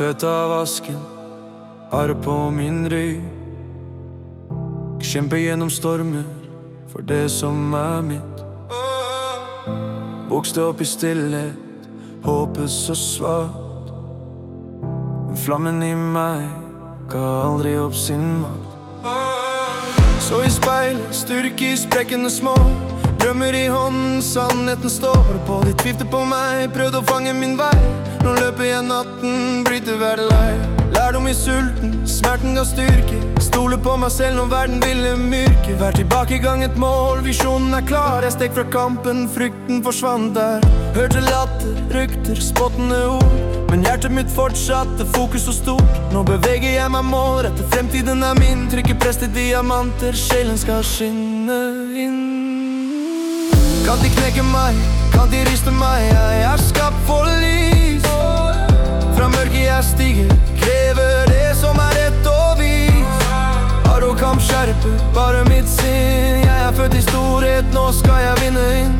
født av asken, arr på min rygg. Kjemper gjennom stormer for det som mitt. Vokste opp i stillhet, håpet så svart. Men flammen i meg ga aldri opp sin makt. Så i speilet, styrke i sprekkene små, drømmer i hånden, sannheten står på. De tvilte på meg, prøvde å fange min vei. Nå løper jeg natten, bryter hver lei. Lærdom i sulten, smerten ga styrke. Stole på meg selv når verden ville myrke. Hver tilbakegang et mål, visjonen klar. Jeg stek fra kampen, frykten forsvant der. Hørte latter, rykter, spottende ord, men hjertet mitt fortsatte, fokus så stort. Nå beveger jeg meg målrettet, fremtiden min. Trykker press til diamanter, sjelen skal skinne inn. Kan de knekke meg, kan de riste meg, jeg skapt for lys. Fra mørket jeg stiger, krever det som rett og vis. Arrogant skjerpe, bare mitt sinn. Jeg født i storhet, nå skal jeg vinne inn.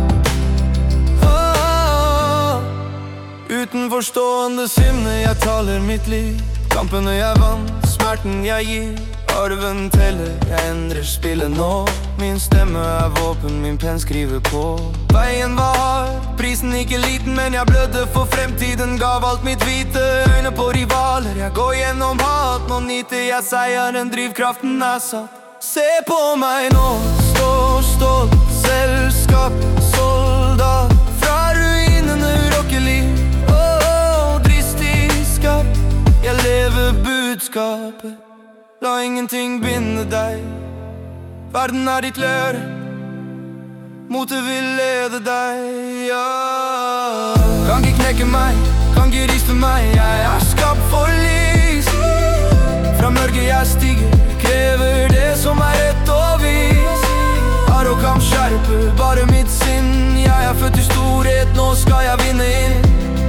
Uten forstående sinne, jeg taler mitt liv. Kampene jeg vant, smerten jeg gir. Arven teller, jeg endrer spillet nå. Min stemme våpen, min penn skriver på. Veien var hard, prisen ikke liten, men jeg blødde for fremtiden. Gav alt mitt hvite, øyne på rivaler. Jeg går gjennom hat, nå nyter jeg seieren. Drivkraften satt. Se på meg nå, står stolt, selskap, soldat. Fra ruinene urokkelig, dristig skapt. Jeg lever budskapet. La ingenting binde deg. Verden ditt løre, motet vil lede deg, ja. Kan ikke knekke meg, kan ikke riste meg, jeg skapt for lys. Fra mørket jeg stiger, krever det som rett og vis. Arrogant skjerpe, bare mitt sinn. Jeg født i storhet, nå skal jeg vinne inn.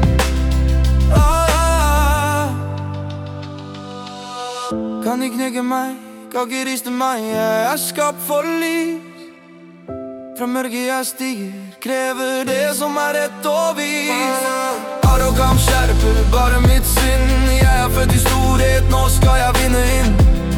Kan de knekke meg, kan ikke riste meg, jeg skapt for lys. Fra mørket jeg stiger, krever det som rett og vis. Arrogant skjerpe, bare mitt sinn. Jeg født i storhet, nå skal jeg vinne inn.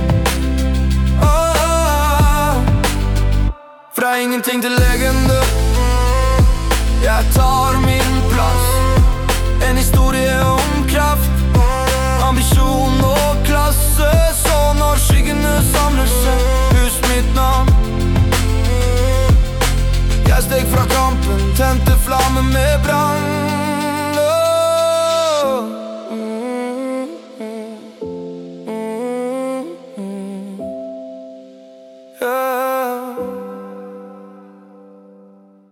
Fra ingenting til legende, jeg tar min plass. En historie om kraft, ambisjon og klasse. Så når skyggene samler seg, husk mitt navn. Jeg steg fra kampen, tente flamme med brann.